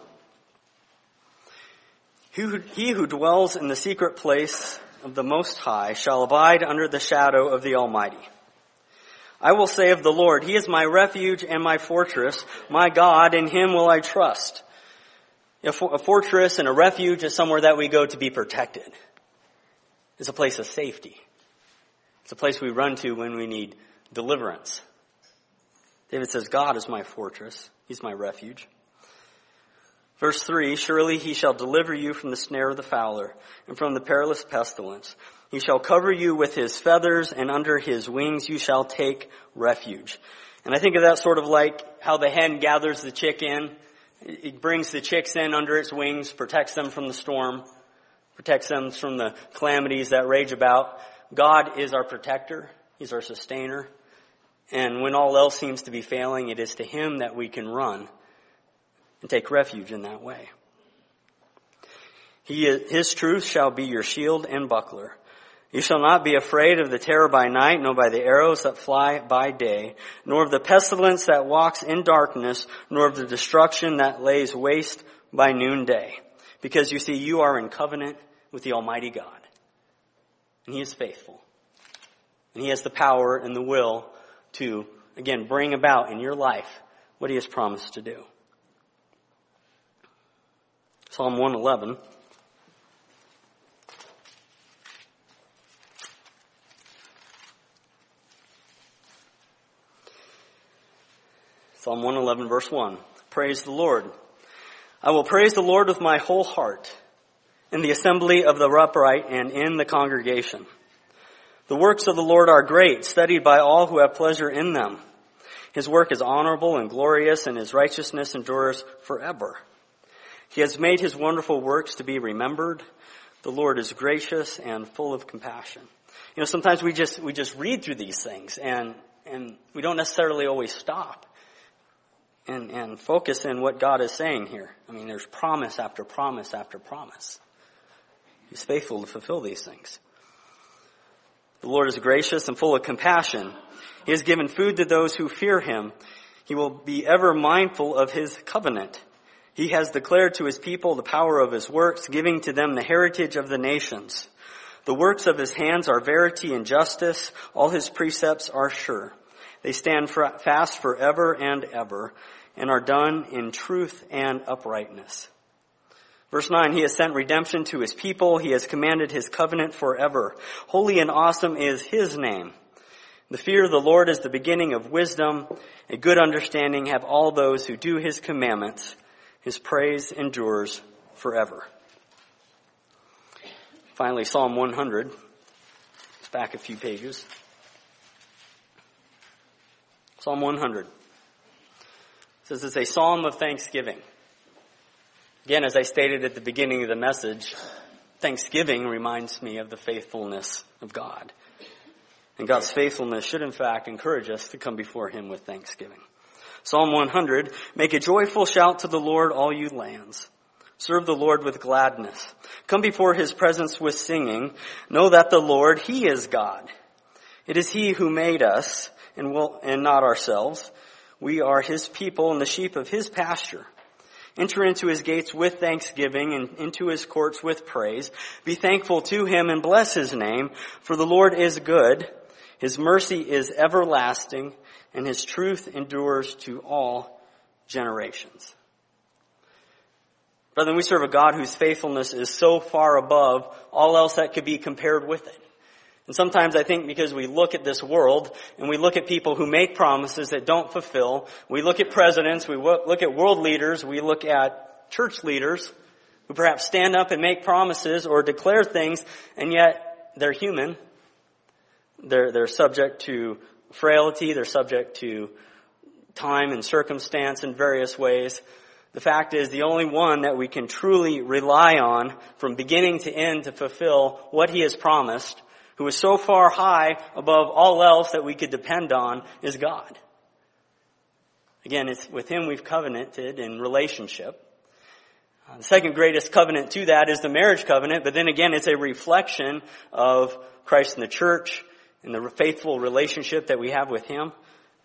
"He who dwells in the secret place of the Most High shall abide under the shadow of the Almighty. I will say of the Lord, He is my refuge and my fortress, my God, in Him will I trust." A fortress and a refuge is somewhere that we go to be protected. It's a place of safety. It's a place we run to when we need deliverance. David says, God is my fortress. He's my refuge. Verse 3, "Surely He shall deliver you from the snare of the fowler and from the perilous pestilence. He shall cover you with His feathers, and under His wings you shall take refuge." And I think of that sort of like how the hen gathers the chick in. It brings the chicks in under its wings, protects them from the storm, protects them from the calamities that rage about. God is our protector. He's our sustainer. And when all else seems to be failing, it is to Him that we can run and take refuge in that way. His truth shall be your shield and buckler. You shall not be afraid of the terror by night, nor by the arrows that fly by day, nor of the pestilence that walks in darkness, nor of the destruction that lays waste by noonday. Because you see, you are in covenant with the Almighty God. And He is faithful. And He has the power and the will to, again, bring about in your life what He has promised to do. Psalm 111. Psalm 111, verse 1. "Praise the Lord. I will praise the Lord with my whole heart, in the assembly of the upright and in the congregation. The works of the Lord are great, studied by all who have pleasure in them. His work is honorable and glorious, and His righteousness endures forever. He has made His wonderful works to be remembered. The Lord is gracious and full of compassion." You know, sometimes we just read through these things and we don't necessarily always stop and focus in what God is saying here. I mean, there's promise after promise after promise. He's faithful to fulfill these things. The Lord is gracious and full of compassion. He has given food to those who fear Him. He will be ever mindful of His covenant. He has declared to His people the power of His works, giving to them the heritage of the nations. The works of His hands are verity and justice. All His precepts are sure. They stand fast forever and ever, and are done in truth and uprightness. Verse 9, he has sent redemption to his people. He has commanded his covenant forever. Holy and awesome is his name. The fear of the Lord is the beginning of wisdom. A good understanding have all those who do his commandments. His praise endures forever. Finally, Psalm 100. It's back a few pages. Psalm 100. It says it's a psalm of thanksgiving. Again, as I stated at the beginning of the message, thanksgiving reminds me of the faithfulness of God. And God's faithfulness should in fact encourage us to come before him with thanksgiving. Psalm 100, make a joyful shout to the Lord, all you lands. Serve the Lord with gladness. Come before his presence with singing. Know that the Lord, he is God. It is he who made us and not ourselves. We are his people and the sheep of his pasture. Enter into his gates with thanksgiving and into his courts with praise. Be thankful to him and bless his name, for the Lord is good. His mercy is everlasting, and his truth endures to all generations. Brethren, we serve a God whose faithfulness is so far above all else that could be compared with it. And sometimes I think because we look at this world and we look at people who make promises that don't fulfill, we look at presidents, we look at world leaders, we look at church leaders who perhaps stand up and make promises or declare things, and yet they're human. They're subject to frailty, they're subject to time and circumstance in various ways. The fact is, the only one that we can truly rely on from beginning to end to fulfill what he has promised, who is so far high above all else that we could depend on, is God. Again, it's with him we've covenanted in relationship. The second greatest covenant to that is the marriage covenant, but then again, it's a reflection of Christ and the church and the faithful relationship that we have with him.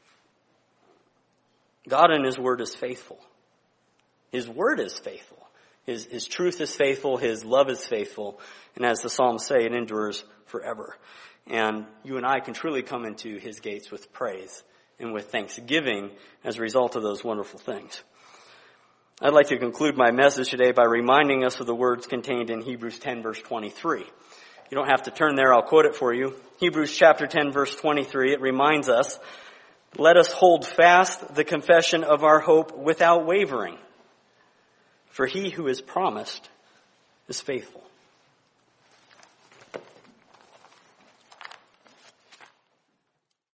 God in his word is faithful. His word is faithful. His truth is faithful. His love is faithful. And as the Psalms say, it endures forever. And you and I can truly come into his gates with praise and with thanksgiving as a result of those wonderful things. I'd like to conclude my message today by reminding us of the words contained in Hebrews 10 verse 23. You don't have to turn there, I'll quote it for you. Hebrews chapter 10 verse 23, it reminds us, let us hold fast the confession of our hope without wavering. For he who is promised is faithful.